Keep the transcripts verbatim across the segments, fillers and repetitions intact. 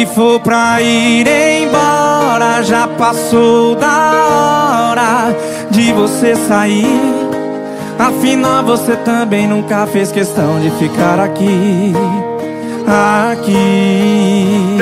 for pra ir embora, já passou da hora de você sair. Afinal você também nunca fez questão de ficar aqui. Aqui.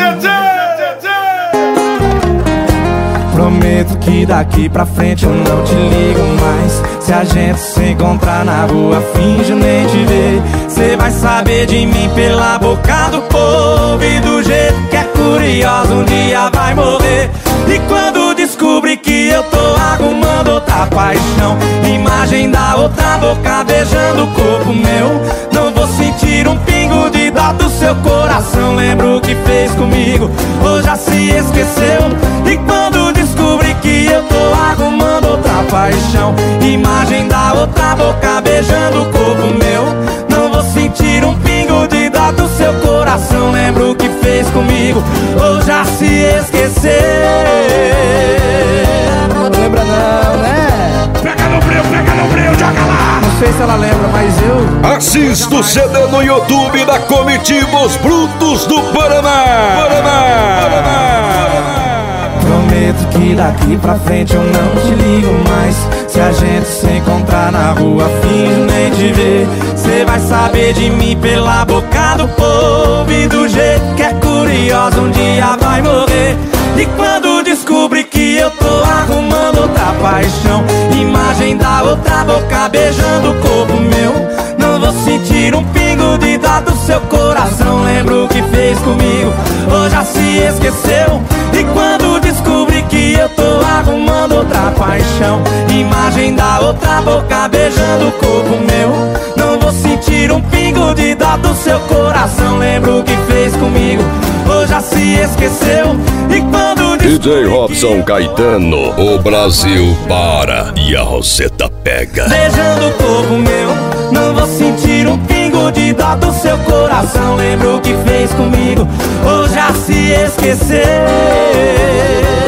Prometo que daqui pra frente eu não te ligo mais. Se a gente se encontrar na rua, finjo nem te ver. Cê vai saber de mim pela boca do povo, e do jeito que é curioso um dia vai morrer. E quando descobrir que eu tô arrumando outra paixão, imagem da outra boca beijando o corpo meu, não vou sentir um pingo de dó do seu coração. Lembra o que fez comigo, ou já se esqueceu? E quando descobrir que eu tô arrumando outra paixão, imagem da outra boca beijando o corpo meu, não vou sentir um pingo de dó do seu coração. Lembra o que fez comigo, ou já se esqueceu? Não lembra não, né? Pega no breu, pega no breu, joga lá. Não sei se ela lembra, mas eu... Assista o C D no YouTube da Comitiva Os Brutos do Paraná. Paraná, Paraná, Paraná. Prometo que daqui pra frente eu não te ligo mais. Se a gente se encontrar na rua, finjo nem te ver. Cê vai saber de mim pela boca do povo, e do jeito que é curioso um dia vai morrer. E quando descobrir que eu tô arrumando outra paixão, imagem da outra boca beijando o corpo meu, não vou sentir um pingo de dó do seu coração. Lembra o que fez comigo, ou já se esqueceu? E quando descobrir que eu tô arrumando outra paixão, imagem da outra boca beijando o corpo meu, não vou sentir um pingo de dó do seu coração. Lembra o que fez comigo, ou já se esqueceu? E quando D J Robson Caetano, o Brasil para e a Roseta pega. beijando o corpo meu, não vou sentir um pingo de dó do seu coração. Lembra o que fez comigo, ou já se esqueceu?